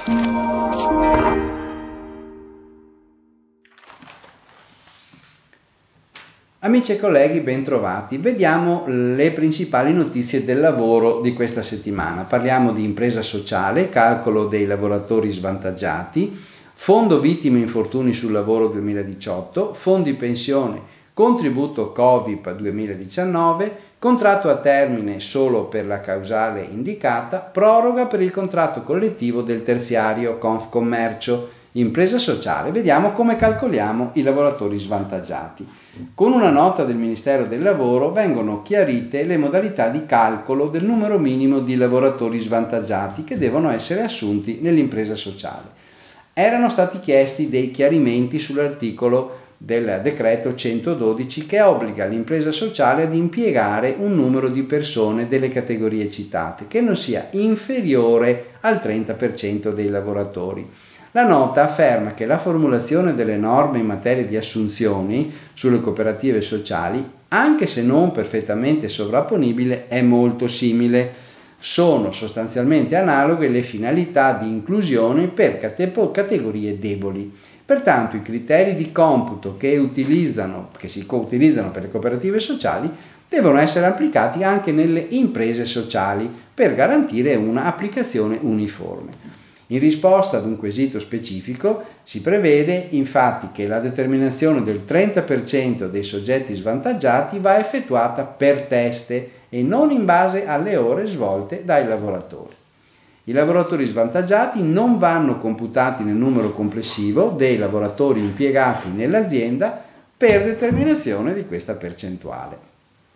Amici e colleghi, bentrovati. Vediamo le principali notizie del lavoro di questa settimana. Parliamo di impresa sociale, calcolo dei lavoratori svantaggiati, fondo vittime infortuni sul lavoro 2018, fondi pensione, contributo Covid 2019, contratto a termine solo per la causale indicata, proroga per il contratto collettivo del terziario Confcommercio, impresa sociale. Vediamo come calcoliamo i lavoratori svantaggiati. Con una nota del Ministero del Lavoro vengono chiarite le modalità di calcolo del numero minimo di lavoratori svantaggiati che devono essere assunti nell'impresa sociale. Erano stati chiesti dei chiarimenti sull'articolo del decreto 112 che obbliga l'impresa sociale ad impiegare un numero di persone delle categorie citate che non sia inferiore al 30% dei lavoratori. La nota afferma che la formulazione delle norme in materia di assunzioni sulle cooperative sociali, anche se non perfettamente sovrapponibile, è molto simile. Sono sostanzialmente analoghe le finalità di inclusione per categorie deboli. Pertanto i criteri di computo che si utilizzano per le cooperative sociali devono essere applicati anche nelle imprese sociali per garantire una applicazione uniforme. In risposta ad un quesito specifico si prevede infatti che la determinazione del 30% dei soggetti svantaggiati va effettuata per teste e non in base alle ore svolte dai lavoratori. I lavoratori svantaggiati non vanno computati nel numero complessivo dei lavoratori impiegati nell'azienda per determinazione di questa percentuale.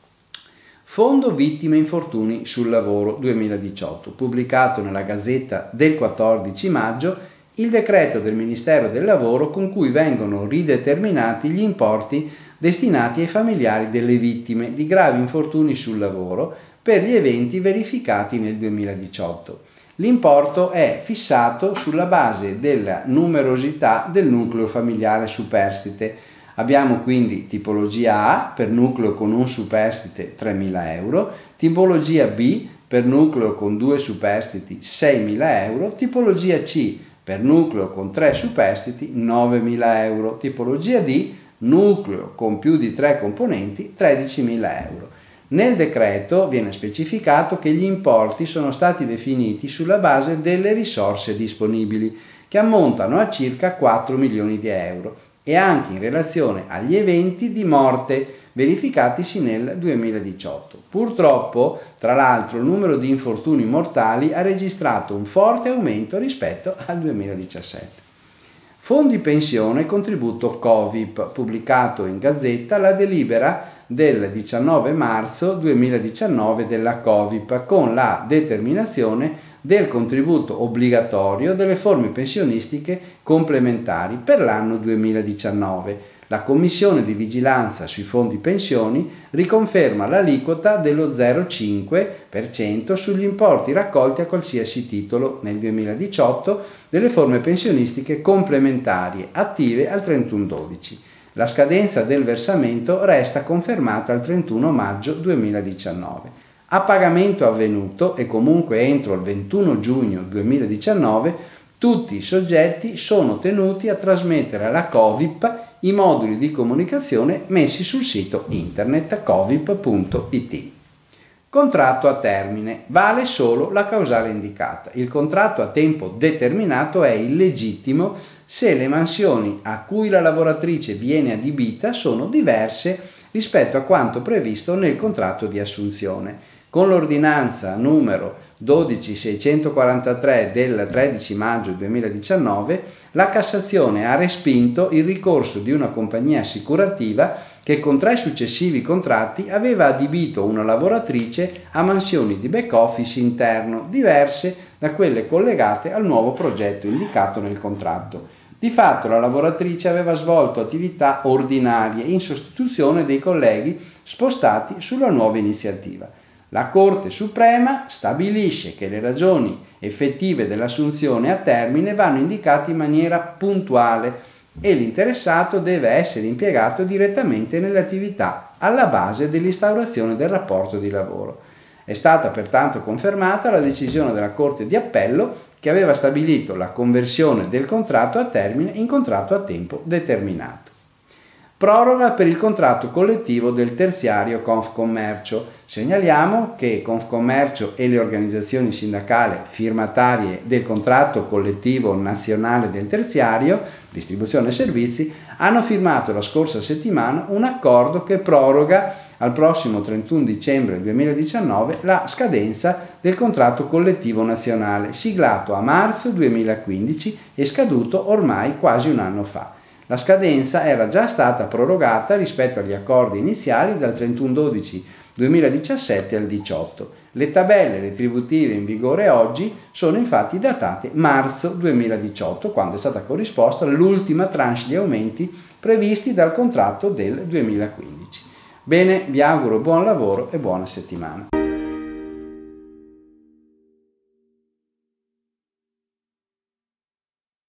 Fondo Vittime Infortuni sul Lavoro 2018, pubblicato nella Gazzetta del 14 maggio, il decreto del Ministero del Lavoro con cui vengono rideterminati gli importi destinati ai familiari delle vittime di gravi infortuni sul lavoro per gli eventi verificati nel 2018. L'importo è fissato sulla base della numerosità del nucleo familiare superstite. Abbiamo quindi tipologia A per nucleo con un superstite 3.000 euro, tipologia B per nucleo con 2 superstiti 6.000 euro, tipologia C per nucleo con 3 superstiti 9.000 euro, tipologia D nucleo con più di 3 componenti 13.000 euro. Nel decreto viene specificato che gli importi sono stati definiti sulla base delle risorse disponibili, che ammontano a circa 4 milioni di euro, e anche in relazione agli eventi di morte verificatisi nel 2018. Purtroppo, tra l'altro, il numero di infortuni mortali ha registrato un forte aumento rispetto al 2017. Fondi pensione e contributo Covid, pubblicato in Gazzetta la delibera del 19 marzo 2019 della Covid con la determinazione del contributo obbligatorio delle forme pensionistiche complementari per l'anno 2019. La Commissione di vigilanza sui fondi pensioni riconferma l'aliquota dello 0,5% sugli importi raccolti a qualsiasi titolo nel 2018 delle forme pensionistiche complementari attive al 31/12. La scadenza del versamento resta confermata al 31 maggio 2019. A pagamento avvenuto e comunque entro il 21 giugno 2019, tutti i soggetti sono tenuti a trasmettere alla Covip i moduli di comunicazione messi sul sito internet covip.it. Contratto a termine. Vale solo la causale indicata. Il contratto a tempo determinato è illegittimo se le mansioni a cui la lavoratrice viene adibita sono diverse rispetto a quanto previsto nel contratto di assunzione. Con l'ordinanza numero 12643 del 13 maggio 2019, la Cassazione ha respinto il ricorso di una compagnia assicurativa che con 3 successivi contratti aveva adibito una lavoratrice a mansioni di back office interno diverse da quelle collegate al nuovo progetto indicato nel contratto. Di fatto la lavoratrice aveva svolto attività ordinarie in sostituzione dei colleghi spostati sulla nuova iniziativa. La Corte Suprema stabilisce che le ragioni effettive dell'assunzione a termine vanno indicate in maniera puntuale e l'interessato deve essere impiegato direttamente nelle attività alla base dell'instaurazione del rapporto di lavoro. È stata pertanto confermata la decisione della Corte di Appello che aveva stabilito la conversione del contratto a termine in contratto a tempo determinato. Proroga per il contratto collettivo del terziario Confcommercio. Segnaliamo che Confcommercio e le organizzazioni sindacali firmatarie del contratto collettivo nazionale del terziario, distribuzione e servizi, hanno firmato la scorsa settimana un accordo che proroga al prossimo 31 dicembre 2019 la scadenza del contratto collettivo nazionale, siglato a marzo 2015 e scaduto ormai quasi un anno fa. La scadenza era già stata prorogata rispetto agli accordi iniziali dal 31/12/2017 al 18. Le tabelle retributive in vigore oggi sono infatti datate marzo 2018, quando è stata corrisposta l'ultima tranche di aumenti previsti dal contratto del 2015. Bene, vi auguro buon lavoro e buona settimana.